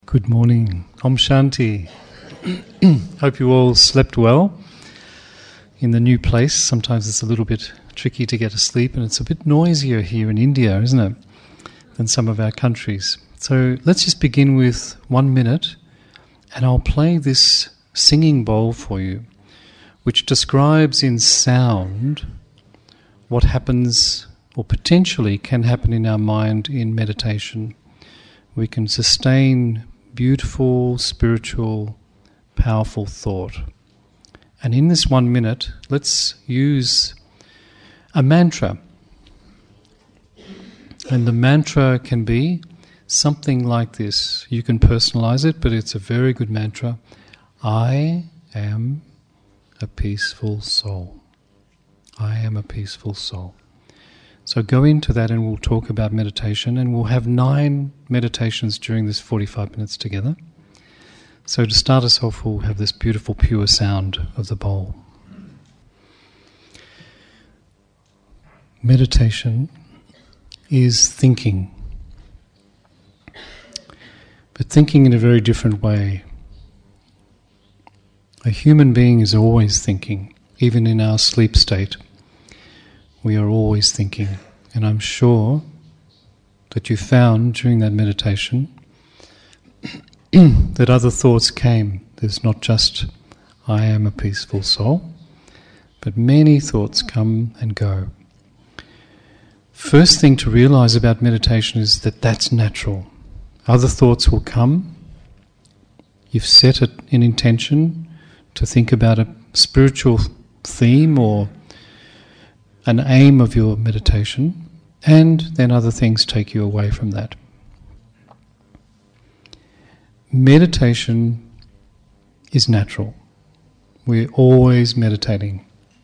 Good morning. Om Shanti. Hope you all slept well in the new place. Sometimes it's a little bit tricky to get to sleep, and it's a bit noisier here in India, isn't it, than some of our countries. So let's just begin with 1 minute, and I'll play this singing bowl for you, which describes in sound what happens or potentially can happen in our mind in meditation. We can sustain beautiful, spiritual, powerful thought. And in this 1 minute, let's use a mantra. And the mantra can be something like this. You can personalize it, but it's a very good mantra. I am a peaceful soul. I am a peaceful soul. So go into that and we'll talk about meditation, and we'll have 9 meditations during this 45 minutes together. So to start us off, we'll have this beautiful pure sound of the bowl. Meditation is thinking, but thinking in a very different way. A human being is always thinking, even in our sleep state. We are always thinking, and I'm sure that you found during that meditation that other thoughts came. There's not just, I am a peaceful soul, but many thoughts come and go. First thing to realize about meditation is that that's natural. Other thoughts will come. You've set an intention to think about a spiritual theme or an aim of your meditation, and then other things take you away from that. Meditation is natural. We're always meditating.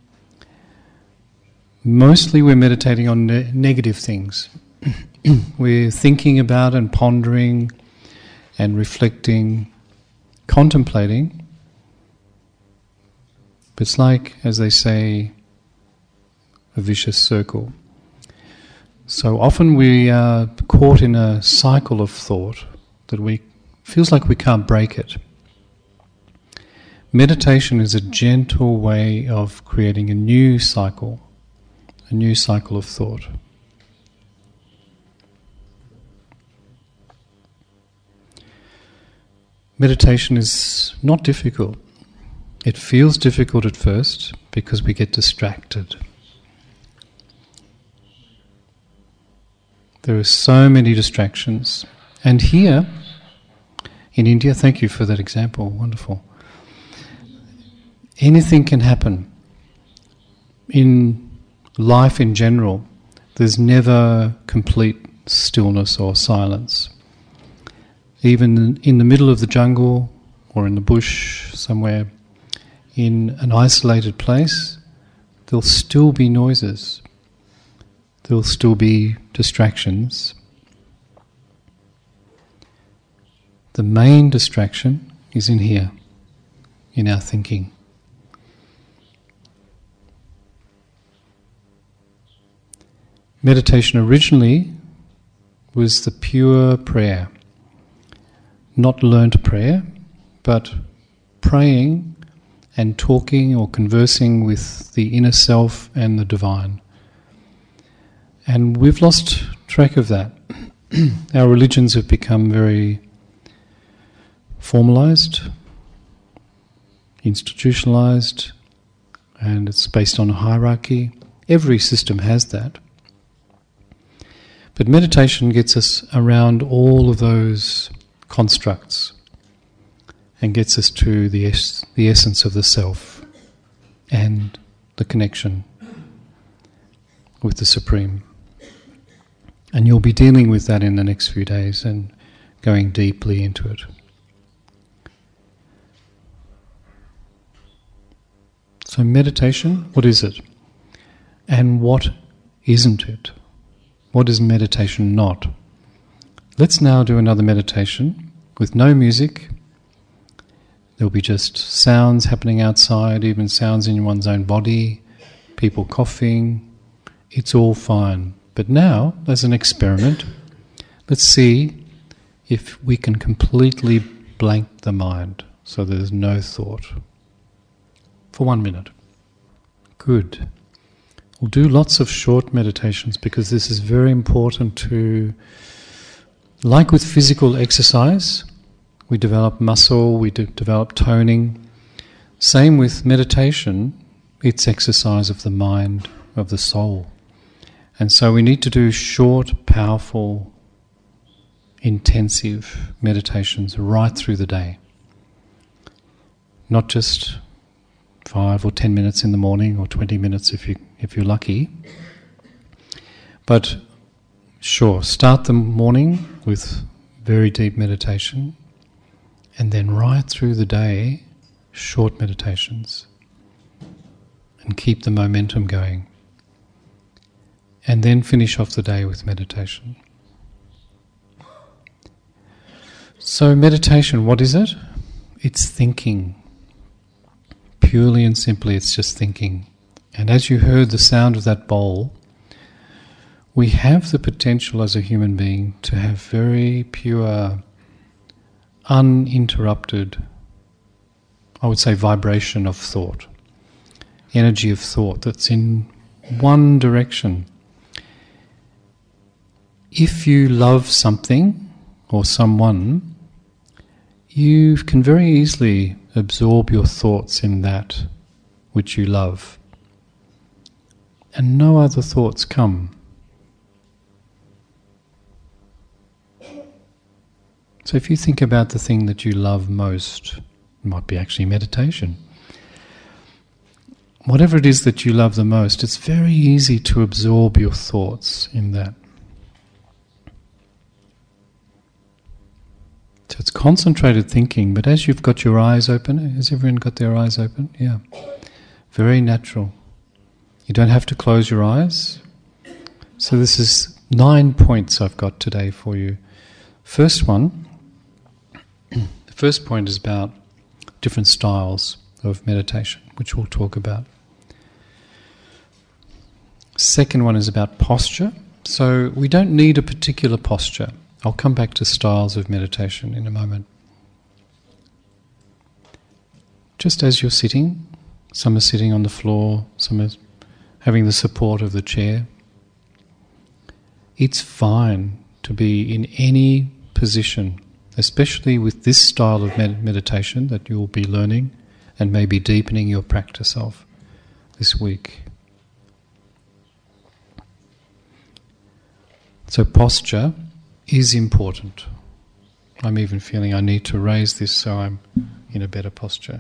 Mostly we're meditating on negative things. We're thinking about and pondering and reflecting, contemplating. But it's like, as they say, a vicious circle. So often we are caught in a cycle of thought that feels like we can't break it. Meditation is a gentle way of creating a new cycle of thought. Meditation is not difficult. It feels difficult at first because we get distracted. There are so many distractions. And here, in India, thank you for that example, wonderful. Anything can happen. In life in general, there's never complete stillness or silence. Even in the middle of the jungle or in the bush somewhere, in an isolated place, there'll still be noises. There'll still be distractions. The main distraction is in here, in our thinking. Meditation originally was the pure prayer. Not learnt prayer, but praying and talking or conversing with the inner self and the divine. And we've lost track of that. Our religions have become very formalized, institutionalized, and it's based on a hierarchy. Every system has that. But meditation gets us around all of those constructs and gets us to the essence of the self and the connection with the Supreme. And you'll be dealing with that in the next few days and going deeply into it. So meditation, what is it? And what isn't it? What is meditation not? Let's now do another meditation with no music. There'll be just sounds happening outside, even sounds in one's own body, people coughing. It's all fine. But now, as an experiment, let's see if we can completely blank the mind, so there's no thought, for 1 minute. Good. We'll do lots of short meditations because this is very important to, like with physical exercise, we develop muscle, we develop toning. Same with meditation, it's exercise of the mind, of the soul. And so we need to do short, powerful, intensive meditations right through the day. Not just 5 or 10 minutes in the morning, or 20 minutes if you're lucky. But sure, start the morning with very deep meditation, and then right through the day, short meditations. And keep the momentum going. And then finish off the day with meditation. So meditation, what is it? It's thinking. Purely and simply, it's just thinking. And as you heard the sound of that bowl, we have the potential as a human being to have very pure, uninterrupted, I would say, vibration of thought, energy of thought that's in one direction. If you love something or someone, you can very easily absorb your thoughts in that which you love, and no other thoughts come. So if you think about the thing that you love most, it might be actually meditation. Whatever it is that you love the most, it's very easy to absorb your thoughts in that. So it's concentrated thinking, but as you've got your eyes open, has everyone got their eyes open? Yeah. Very natural. You don't have to close your eyes. So this is 9 points I've got today for you. First one, the first point is about different styles of meditation, which we'll talk about. Second one is about posture. So we don't need a particular posture. I'll come back to styles of meditation in a moment. Just as you're sitting, some are sitting on the floor, some are having the support of the chair. It's fine to be in any position, especially with this style of meditation that you'll be learning and maybe deepening your practice of this week. So posture is important. I'm even feeling I need to raise this so I'm in a better posture.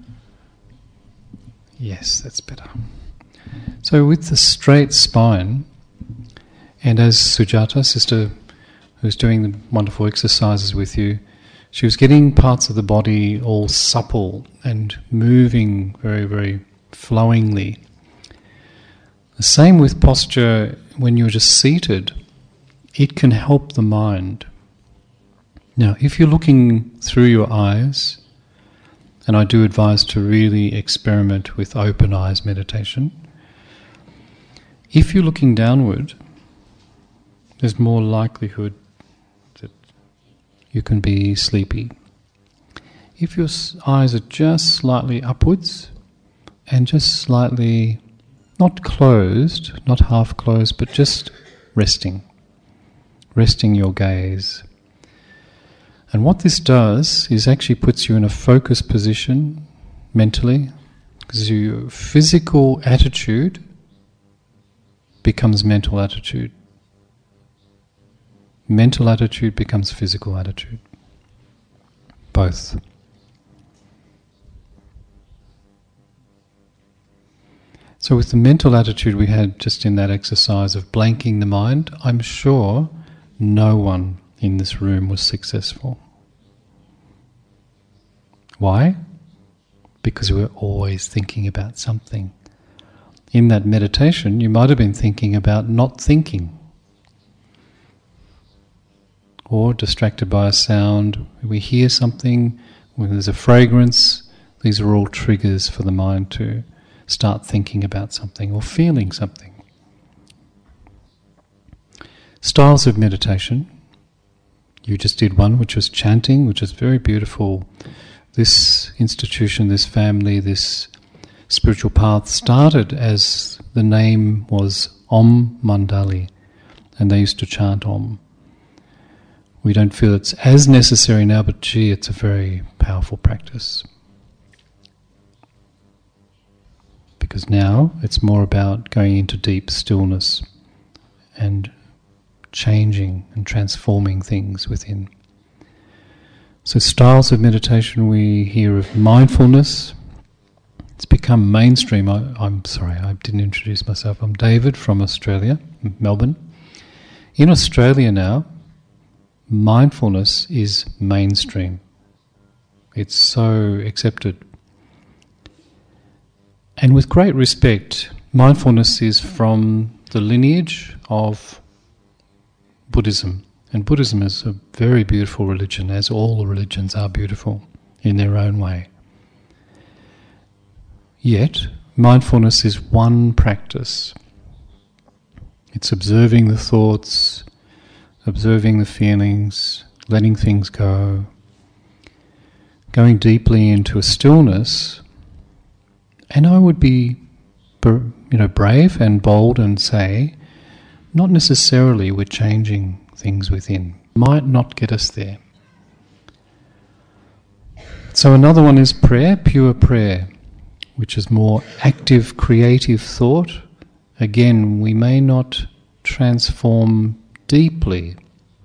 Yes, that's better. So with the straight spine, and as Sujata, sister who's doing the wonderful exercises with you, she was getting parts of the body all supple and moving very, very flowingly. The same with posture when you're just seated. It can help the mind. Now, if you're looking through your eyes, and I do advise to really experiment with open eyes meditation, if you're looking downward, there's more likelihood that you can be sleepy. If your eyes are just slightly upwards and just slightly, not closed, not half closed, but just resting your gaze. And what this does is actually puts you in a focused position mentally, because your physical attitude becomes mental attitude. Mental attitude becomes physical attitude. Both. So with the mental attitude we had just in that exercise of blanking the mind, I'm sure no one in this room was successful. Why? Because we're always thinking about something. In that meditation, you might have been thinking about not thinking, or distracted by a sound. We hear something, when there's a fragrance, these are all triggers for the mind to start thinking about something or feeling something. Styles of meditation. You just did one which was chanting, which is very beautiful. This institution, this family, this spiritual path started as the name was Om Mandali, and they used to chant Om. We don't feel it's as necessary now, but gee, it's a very powerful practice. Because now it's more about going into deep stillness and changing and transforming things within. So styles of meditation, we hear of mindfulness. It's become mainstream. I'm sorry, I didn't introduce myself. I'm David from Australia, Melbourne. In Australia now, mindfulness is mainstream. It's so accepted. And with great respect, mindfulness is from the lineage of Buddhism. And Buddhism is a very beautiful religion, as all the religions are beautiful in their own way. Yet, mindfulness is one practice. It's observing the thoughts, observing the feelings, letting things go, going deeply into a stillness. And I would be, brave and bold and say, not necessarily we're changing things within. Might not get us there. So another one is prayer, pure prayer, which is more active, creative thought. Again, we may not transform deeply.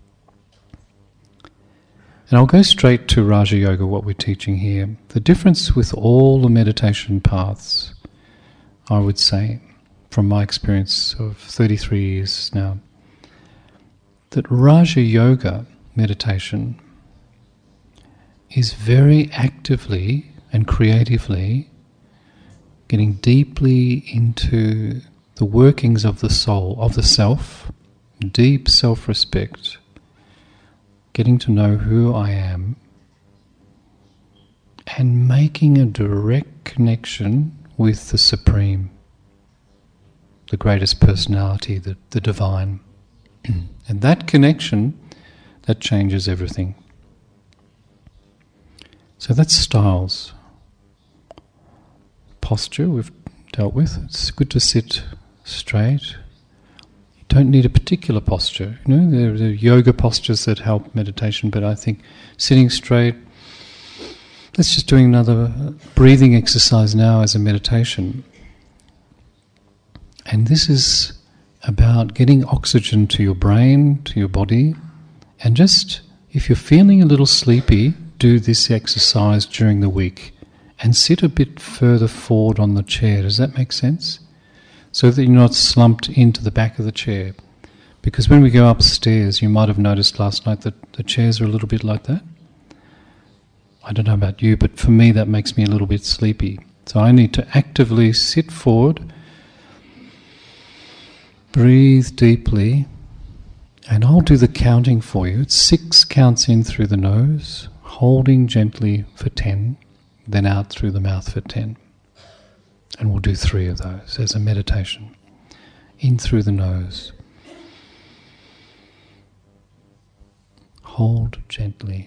And I'll go straight to Raja Yoga, what we're teaching here. The difference with all the meditation paths, I would say, from my experience of 33 years now, that Raja Yoga meditation is very actively and creatively getting deeply into the workings of the soul, of the self, deep self-respect, getting to know who I am, and making a direct connection with the Supreme, the greatest personality, the divine. And that connection, that changes everything. So that's styles. Posture we've dealt with. It's good to sit straight. You don't need a particular posture. There are yoga postures that help meditation, but I think sitting straight. Let's just doing another breathing exercise now as a meditation. And this is about getting oxygen to your brain, to your body, and just, if you're feeling a little sleepy, do this exercise during the week and sit a bit further forward on the chair. Does that make sense? So that you're not slumped into the back of the chair. Because when we go upstairs, you might have noticed last night that the chairs are a little bit like that. I don't know about you, but for me that makes me a little bit sleepy. So I need to actively sit forward, breathe deeply, and I'll do the counting for you. It's 6 counts in through the nose, holding gently for 10, then out through the mouth for 10. And we'll do 3 of those as a meditation. In through the nose. Hold gently.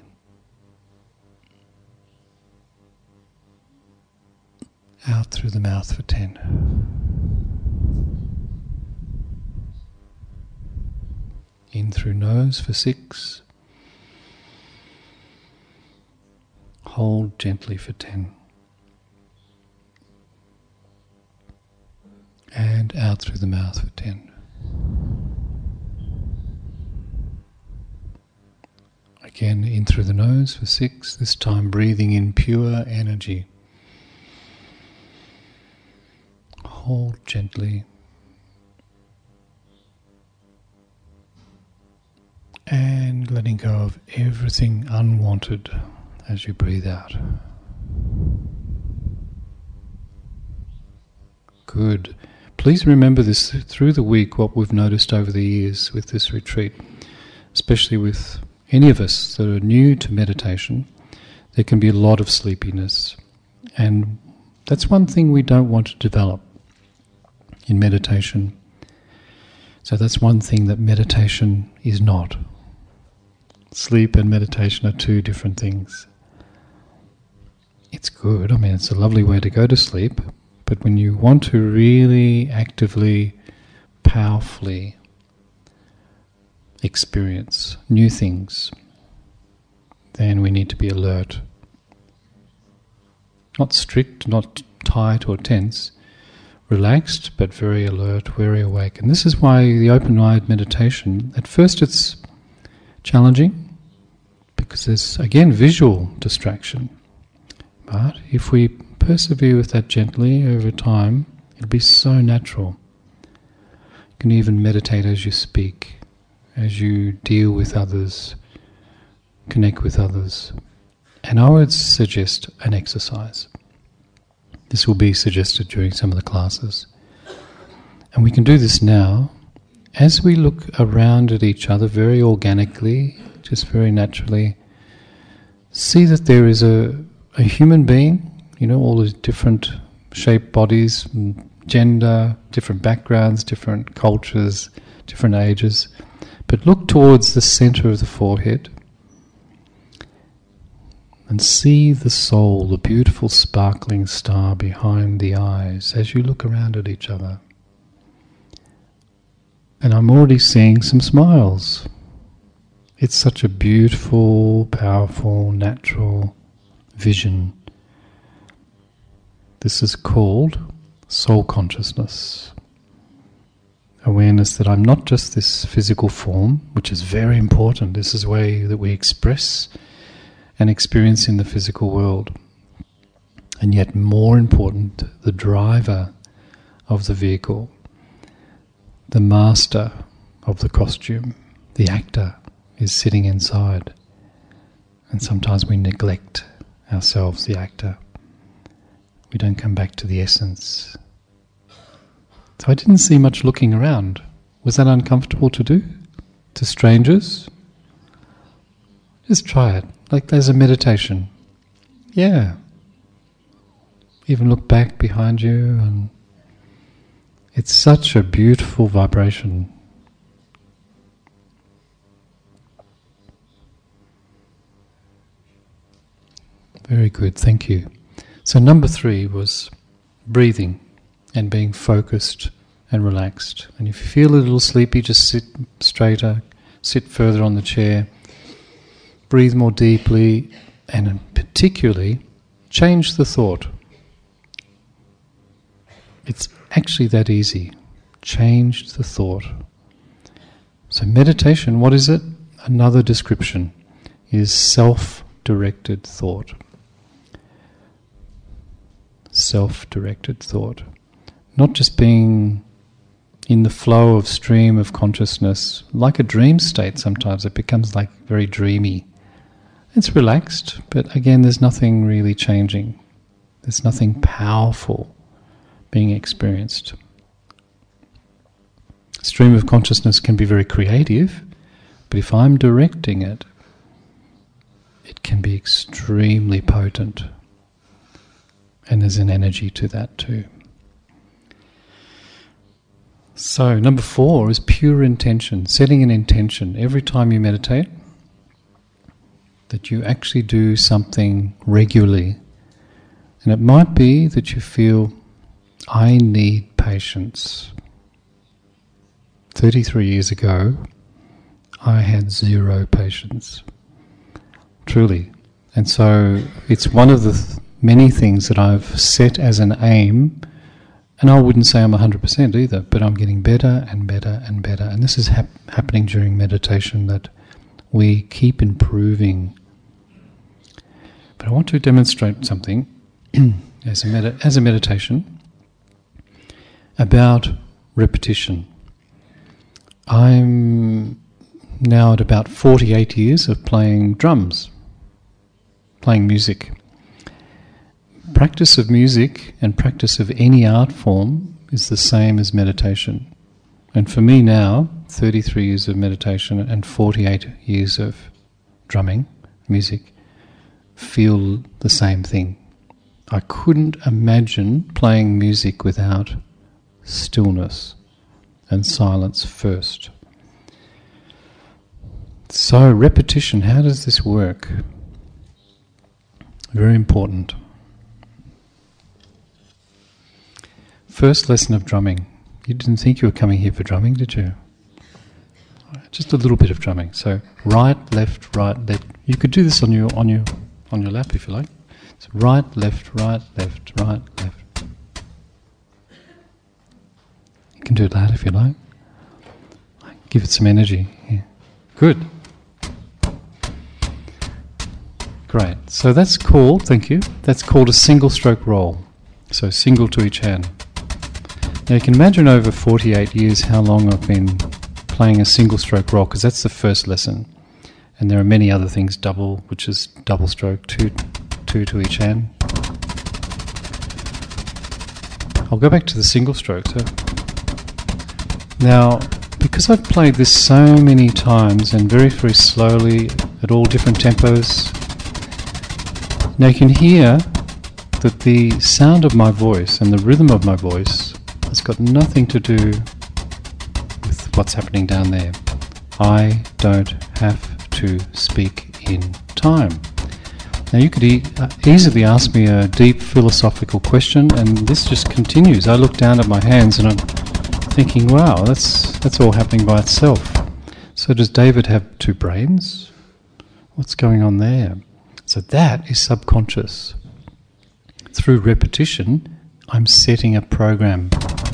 Out through the mouth for 10. In through nose for 6. Hold gently for 10. And out through the mouth for 10. Again, in through the nose for 6, this time breathing in pure energy. Hold gently. And letting go of everything unwanted as you breathe out. Good. Please remember this through the week, what we've noticed over the years with this retreat, especially with any of us that are new to meditation. There can be a lot of sleepiness, and that's one thing we don't want to develop in meditation. So that's one thing that meditation is not. Sleep and meditation are two different things. It's good, I mean, it's a lovely way to go to sleep, but when you want to really actively, powerfully experience new things, then we need to be alert. Not strict, not tight or tense, relaxed, but very alert, very awake. And this is why the open-eyed meditation, at first it's challenging, because there's, again, visual distraction. But if we persevere with that gently over time, it'll be so natural. You can even meditate as you speak, as you deal with others, connect with others. And I would suggest an exercise. This will be suggested during some of the classes. And we can do this now as we look around at each other very organically, just very naturally. See that there is a human being, all the different shaped bodies, gender, different backgrounds, different cultures, different ages. But look towards the center of the forehead and see the soul, the beautiful sparkling star behind the eyes as you look around at each other. And I'm already seeing some smiles. It's such a beautiful, powerful, natural vision. This is called soul consciousness. Awareness that I'm not just this physical form, which is very important. This is the way that we express and experience in the physical world. And yet more important, the driver of the vehicle, the master of the costume, the actor is sitting inside. And sometimes we neglect ourselves, the actor. We don't come back to the essence. So I didn't see much looking around. Was that uncomfortable to do? To strangers? Just try it. Like there's a meditation. Yeah. Even look back behind you, and it's such a beautiful vibration. Very good, thank you. So number 3 was breathing and being focused and relaxed. And if you feel a little sleepy, just sit straighter, sit further on the chair. Breathe more deeply, and particularly change the thought. It's actually that easy. Change the thought. So meditation, what is it? Another description is self-directed thought. Self-directed thought. Not just being in the flow of stream of consciousness, like a dream state sometimes. It becomes like very dreamy. It's relaxed, but again, there's nothing really changing. There's nothing powerful being experienced. Stream of consciousness can be very creative, but if I'm directing it, it can be extremely potent. And there's an energy to that too. So, number 4 is pure intention, setting an intention every time you meditate, that you actually do something regularly. And it might be that you feel, I need patience. 33 years ago, I had 0 patience. Truly. And so it's one of the many things that I've set as an aim, and I wouldn't say I'm 100% either, but I'm getting better and better and better. And this is happening during meditation, that we keep improving. But I want to demonstrate something as a meditation about repetition. I'm now at about 48 years of playing drums, playing music. Practice of music and practice of any art form is the same as meditation. And for me now, 33 years of meditation and 48 years of drumming, music, feel the same thing. I couldn't imagine playing music without stillness and silence first. So, repetition, how does this work? Very important. First lesson of drumming. You didn't think you were coming here for drumming, did you? Just a little bit of drumming. So right, left, right, left. You could do this on your lap if you like. So right, left, right, left, right, left. You can do that if you like. Give it some energy. Yeah. Good. Great. So that's called, thank you, that's called a single stroke roll. So single to each hand. Now you can imagine over 48 years how long I've been playing a single stroke roll, because that's the first lesson. And there are many other things, double, which is double stroke, two to each hand. I'll go back to the single stroke. So now, because I've played this so many times and very, very slowly at all different tempos, now you can hear that the sound of my voice and the rhythm of my voice has got nothing to do with what's happening down there. I don't have to speak in time. Now you could easily ask me a deep philosophical question, and this just continues. I look down at my hands and I'm thinking, wow, that's all happening by itself. So does David have two brains? What's going on there? So that is subconscious. Through repetition, I'm setting a program.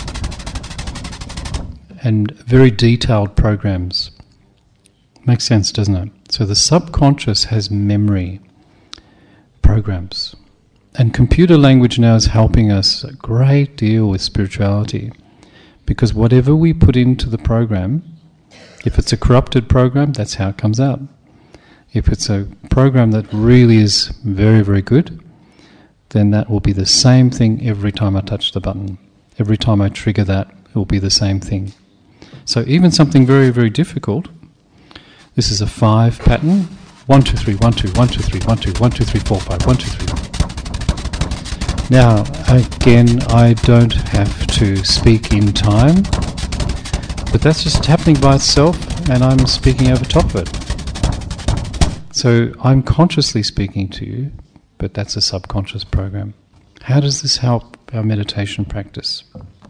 And very detailed programs. Makes sense, doesn't it? So the subconscious has memory programs. And computer language now is helping us a great deal with spirituality. Because whatever we put into the program, if it's a corrupted program, that's how it comes out. If it's a program that really is very, very good, then that will be the same thing every time I touch the button. Every time I trigger that, it will be the same thing. So even something very, very difficult, this is a 5 pattern. 1, 2, 3, 1, 2, 1, 2, 3, 1, 2, 1, 2, 3, 4, 5, 1, 2, 3. Now, again, I don't have to speak in time, but that's just happening by itself, and I'm speaking over top of it. So I'm consciously speaking to you, but that's a subconscious program. How does this help our meditation practice?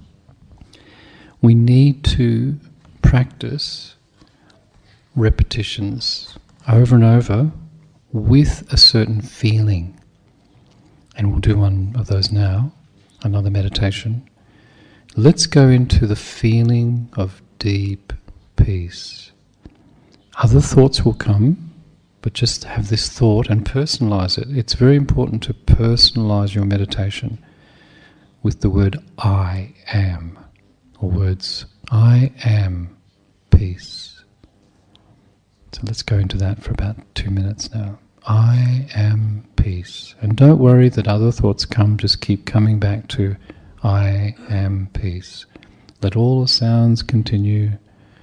We need to practice repetitions over and over with a certain feeling. And we'll do one of those now, another meditation. Let's go into the feeling of deep peace. Other thoughts will come, but just have this thought and personalize it. It's very important to personalize your meditation with the word I am, or words I am peace. So let's go into that for about 2 minutes now. I am peace. And don't worry that other thoughts come, just keep coming back to I am peace. Let all the sounds continue.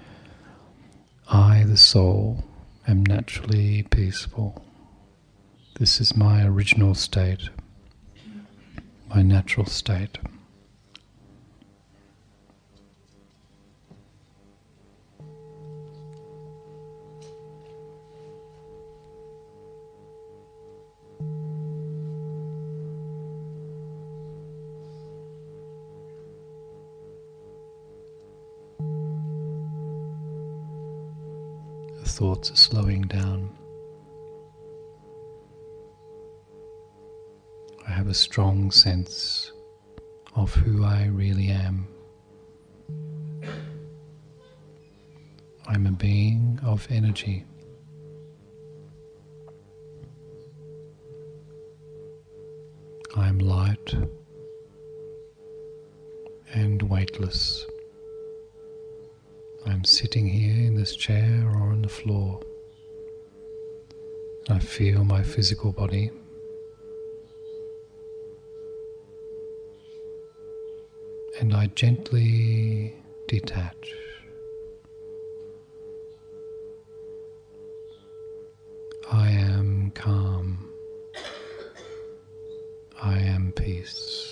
I, the soul, am naturally peaceful. This is my original state, my natural state. Thoughts are slowing down. I have a strong sense of who I really am. I'm a being of energy. I am light and weightless. I'm sitting here in this chair or on the floor. I feel my physical body. And I gently detach. I am calm. I am peace.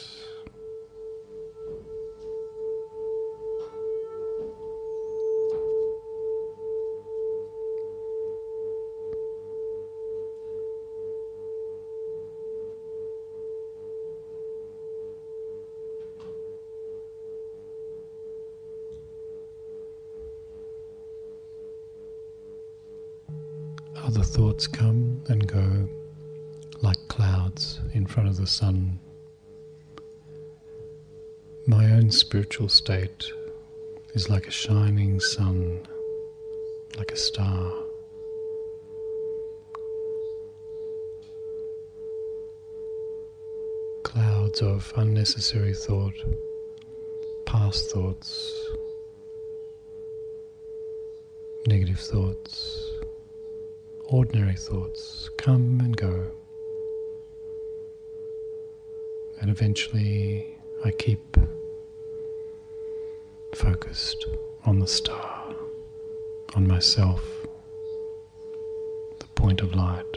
other thoughts come and go like clouds in front of the sun. My own spiritual state is like a shining sun, like a star. Clouds of unnecessary thought, past thoughts, negative thoughts, ordinary thoughts come and go. And eventually I keep focused on the star, on myself, the point of light.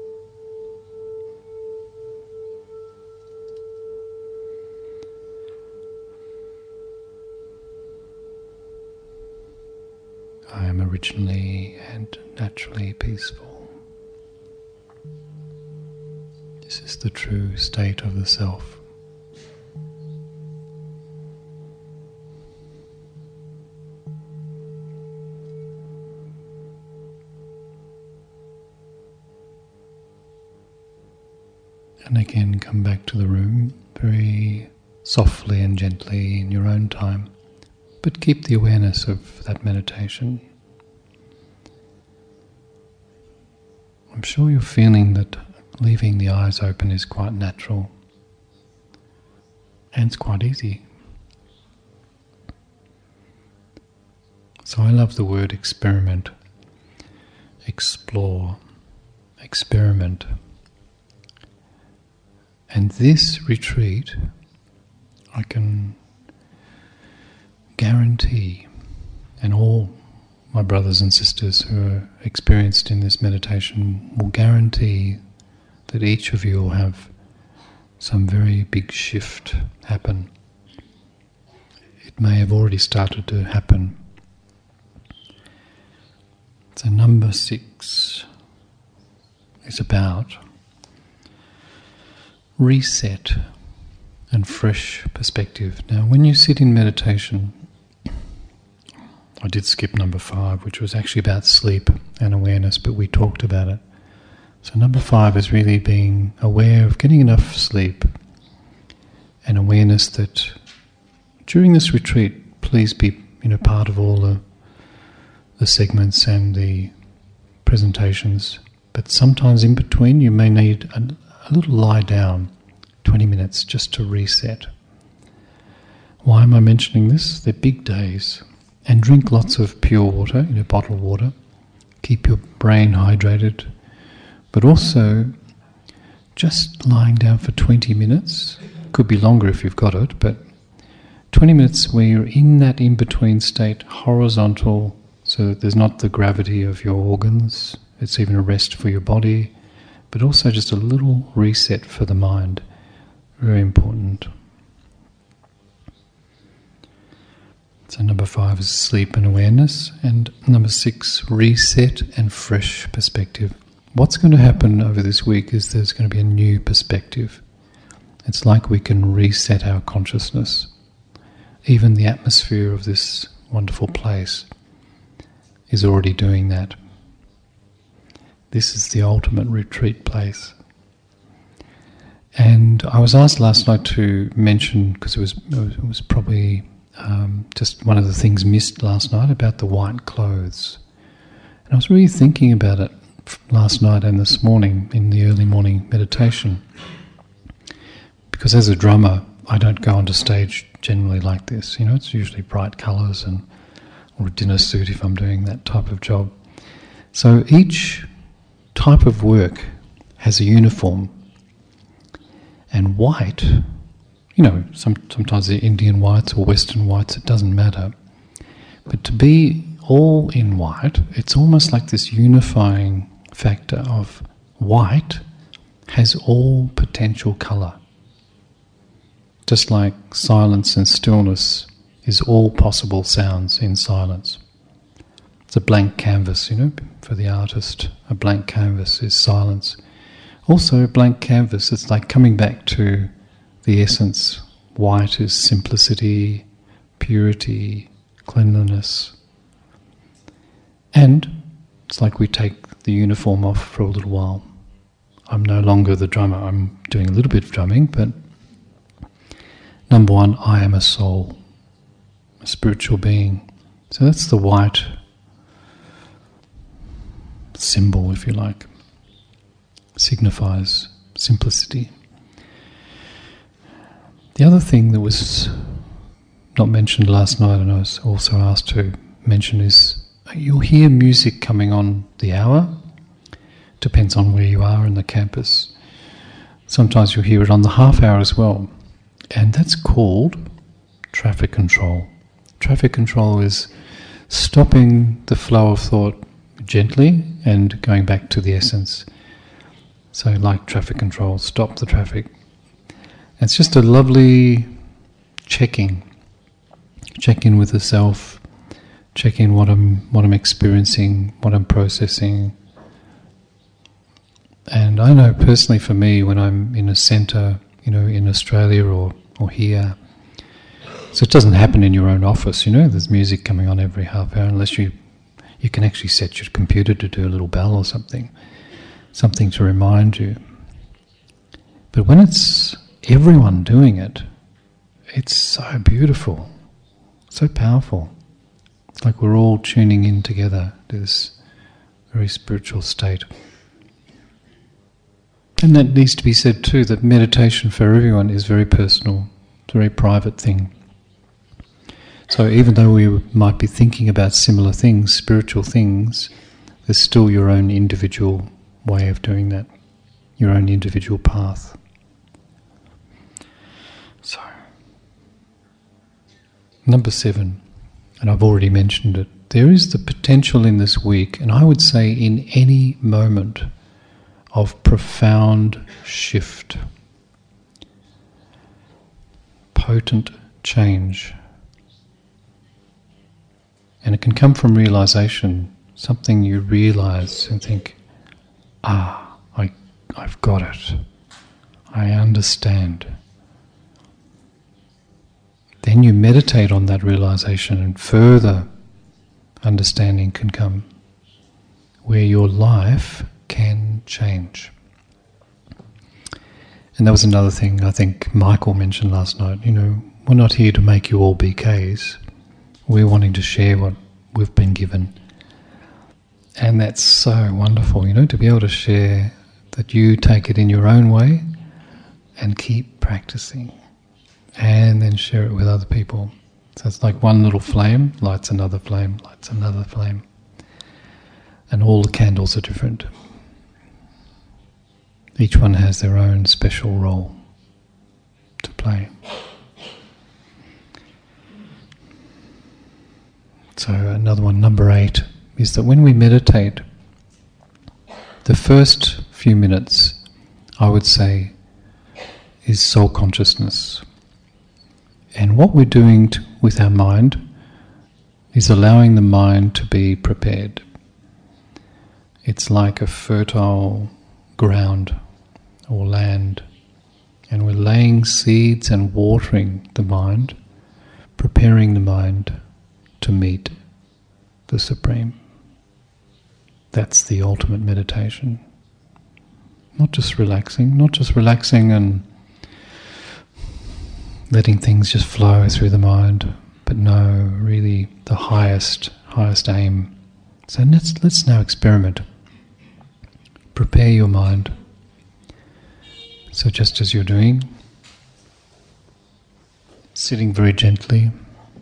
I am originally and naturally peaceful. This is the true state of the self. And again, come back to the room very softly and gently in your own time, but keep the awareness of that meditation. I'm sure you're feeling that leaving the eyes open is quite natural and it's quite easy. So I love the word experiment, explore, experiment. And this retreat, I can guarantee, and all my brothers and sisters who are experienced in this meditation will guarantee that each of you will have some very big shift happen. It may have already started to happen. So number 6 is about reset and fresh perspective. Now, when you sit in meditation, I did skip number 5, which was actually about sleep and awareness, but we talked about it. So number 5 is really being aware of getting enough sleep and awareness that during this retreat, please be part of all the segments and the presentations, but sometimes in between you may need a little lie down, 20 minutes just to reset. Why am I mentioning this? They're big days. And drink lots of pure water, bottled water. Keep your brain hydrated. But also, just lying down for 20 minutes, could be longer if you've got it, but 20 minutes where you're in that in-between state, horizontal, so that there's not the gravity of your organs, it's even a rest for your body, but also just a little reset for the mind. Very important. So number 5 is sleep and awareness, and number 6, reset and fresh perspective. What's going to happen over this week is there's going to be a new perspective. It's like we can reset our consciousness. Even the atmosphere of this wonderful place is already doing that. This is the ultimate retreat place. And I was asked last night to mention, because it was probably just one of the things missed last night, about the white clothes. And I was really thinking about it last night and this morning in the early morning meditation. Because as a drummer, I don't go onto stage generally like this. It's usually bright colours or a dinner suit if I'm doing that type of job. So each type of work has a uniform. And white, sometimes they're Indian whites or Western whites, it doesn't matter. But to be all in white, it's almost like this unifying factor of white has all potential colour. Just like silence and stillness is all possible sounds in silence. It's a blank canvas, for the artist. A blank canvas is silence. Also, a blank canvas, it's like coming back to the essence. White is simplicity, purity, cleanliness. And it's like we take the uniform off for a little while. I'm no longer the drummer. I'm doing a little bit of drumming, but number one, I am a soul, a spiritual being. So that's the white symbol, if you like. Signifies simplicity. The other thing that was not mentioned last night, and I was also asked to mention, is you'll hear music coming on the hour. Depends on where you are in the campus. Sometimes you'll hear it on the half hour as well. And that's called traffic control. Traffic control is stopping the flow of thought gently and going back to the essence. So like traffic control, stop the traffic. It's just a lovely check-in with the self, check in what I'm experiencing, what I'm processing. And I know personally for me, when I'm in a centre, in Australia or here, so it doesn't happen in your own office, there's music coming on every half hour, unless you can actually set your computer to do a little bell or something to remind you. But when it's everyone doing it, it's so beautiful, so powerful. It's like we're all tuning in together to this very spiritual state. And that needs to be said too, that meditation for everyone is very personal, it's a very private thing. So even though we might be thinking about similar things, spiritual things, there's still your own individual way of doing that, your own individual path. So, number 7, and I've already mentioned it, there is the potential in this week, and I would say in any moment, of profound shift, potent change. And it can come from realization, something you realize and think, I've got it, I understand. Then you meditate on that realization and further understanding can come, where your life can change. And that was another thing I think Michael mentioned last night. We're not here to make you all BKs. We're wanting to share what we've been given. And that's so wonderful, to be able to share that you take it in your own way and keep practicing and then share it with other people. So it's like one little flame lights another flame, lights another flame. And all the candles are different. Each one has their own special role to play. So another one, number 8, is that when we meditate, the first few minutes, I would say, is soul consciousness. And what we're doing with our mind is allowing the mind to be prepared. It's like a fertile ground or land, and we're laying seeds and watering the mind, preparing the mind to meet the Supreme. That's the ultimate meditation. Not just relaxing and letting things just flow through the mind, but no, really the highest aim. So let's now experiment. Prepare your mind. So just as you're doing, sitting very gently,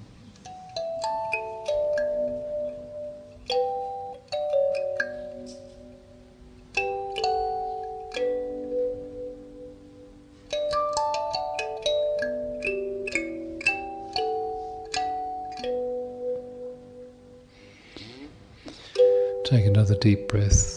take another deep breath.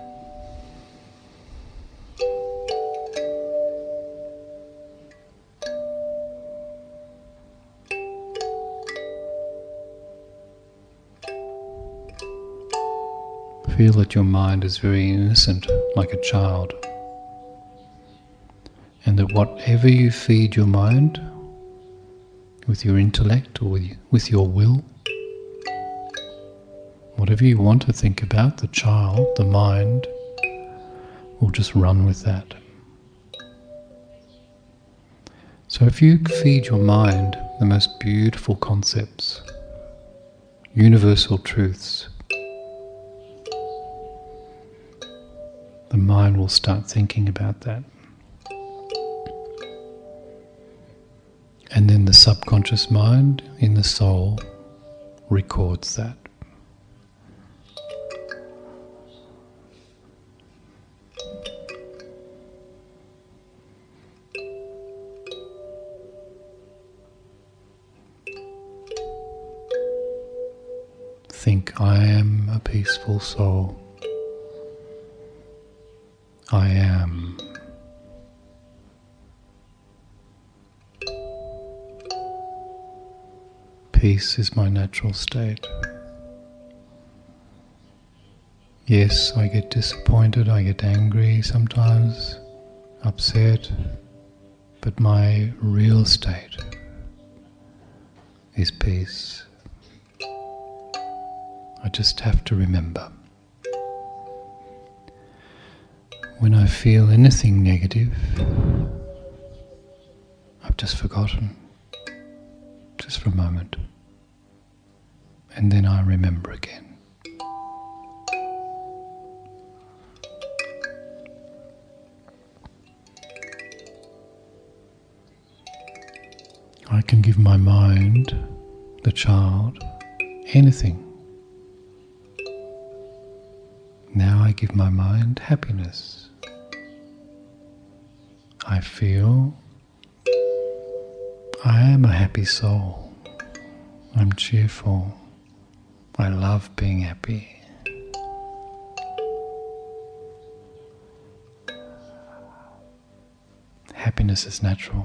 Feel that your mind is very innocent, like a child, and that whatever you feed your mind, with your intellect or with your will, Whatever you want to think about, the child, the mind, will just run with that. So if you feed your mind the most beautiful concepts, universal truths, the mind will start thinking about that. And then the subconscious mind in the soul records that. Think, I am a peaceful soul. I am. Peace is my natural state. Yes, I get disappointed, I get angry sometimes, upset, but my real state is peace. I just have to remember. When I feel anything negative, I've just forgotten, just for a moment, and then I remember again. I can give my mind, the child, anything. Now I give my mind happiness. I feel I am a happy soul. I'm cheerful. I love being happy. Happiness is natural.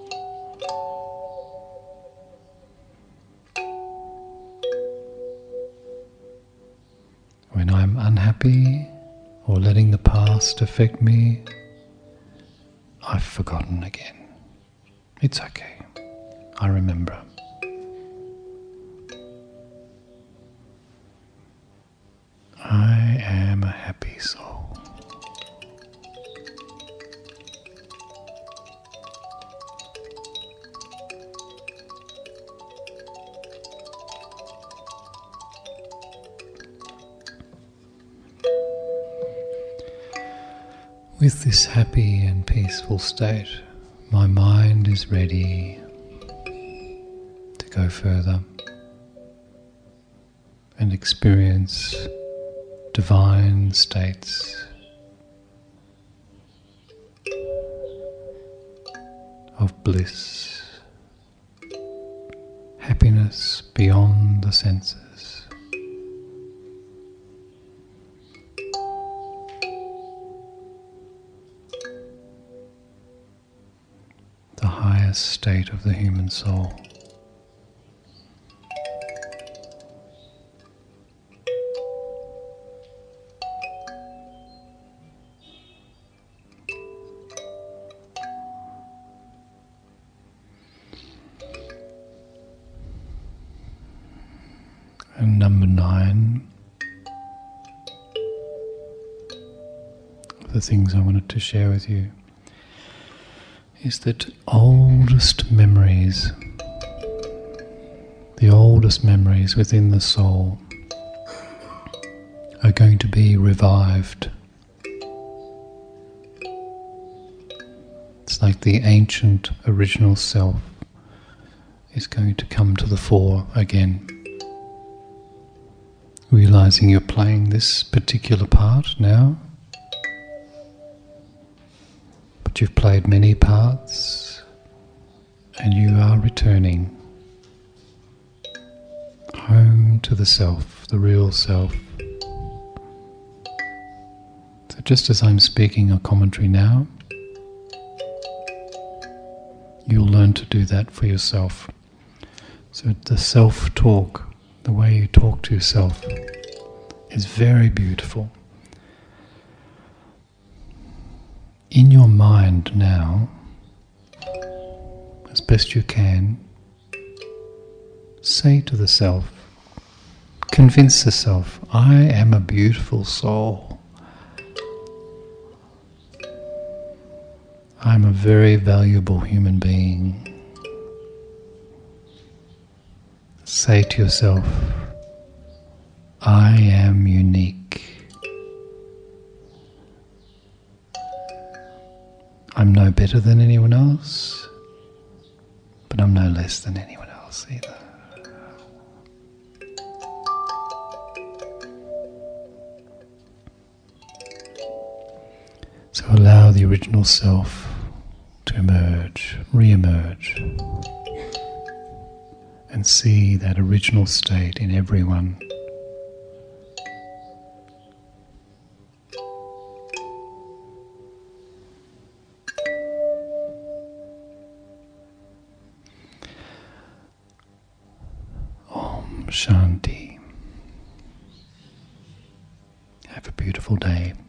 When I'm unhappy or letting the past affect me, I've forgotten again. It's okay. I remember. I am a happy soul. With this happy and peaceful state, my mind is ready to go further and experience divine states of bliss, happiness beyond the senses. The highest state of the human soul. And number 9, the things I wanted to share with you, is that oldest memories, the oldest memories within the soul are going to be revived. It's like the ancient original self is going to come to the fore again. Realizing you're playing this particular part now, but you've played many parts and you are returning home to the self, the real self. So just as I'm speaking a commentary now, you'll learn to do that for yourself. So the self-talk, the way you talk to yourself, is very beautiful. In your mind now, as best you can, say to the self, convince yourself, I am a beautiful soul. I'm a very valuable human being. Say to yourself, I am unique. I'm no better than anyone else, but I'm no less than anyone else either. So allow the original self to emerge, re-emerge, and see that original state in everyone. Om Shanti. Have a beautiful day.